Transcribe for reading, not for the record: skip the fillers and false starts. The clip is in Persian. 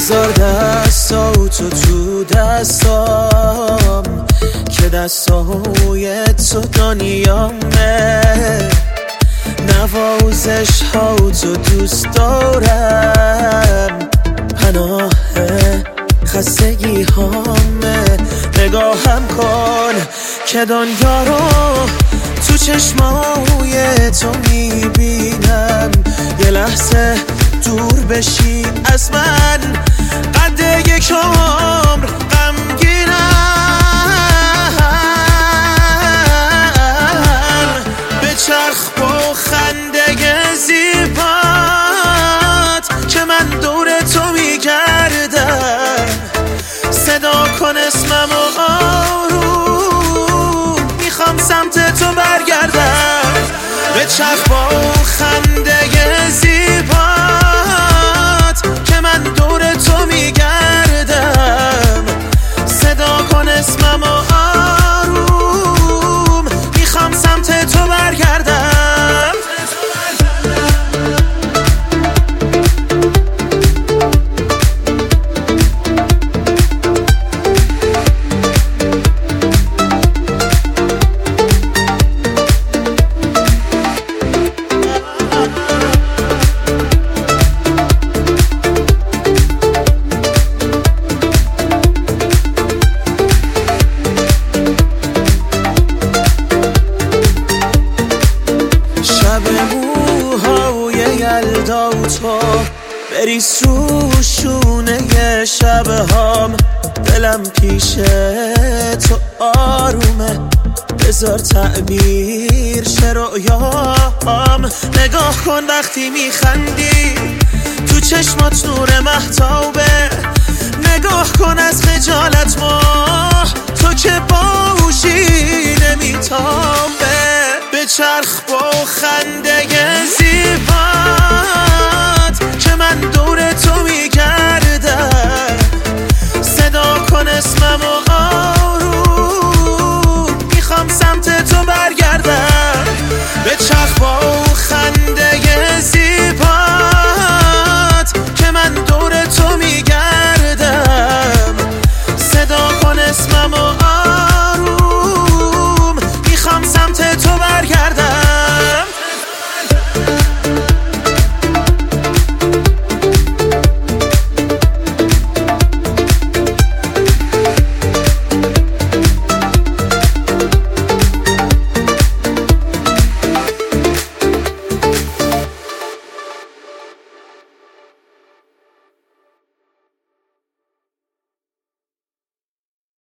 بذار دستاتو تو دستام که دستای تو دنیامه، نوازش ها تو دوست دارم، پناه خستگی هامه. نگاهم کن که دنیا رو تو چشمای تو میبینم، یه لحظه دور بشی از من، قد یک عمر غمگینم. بچرخ با خنده زیبات که من دور تو میگردم، صدا کن اسمم و آروم میخوام سمت تو برگردم. بچرخ با خنده زیبات که من دور تو میگردم، صدا کن اسمم و آروم میخوام سمت تو برگردم. تو بریز روشونه شبهام، دلم پیش تو آرومه، بذار تعبیر شه رؤیام. نگاه کن وقتی میخندی تو چشمات نور مهتابه، نگاه کن از خجالت ماه تو که باهوشی نمیتابه. بچرخ با خنده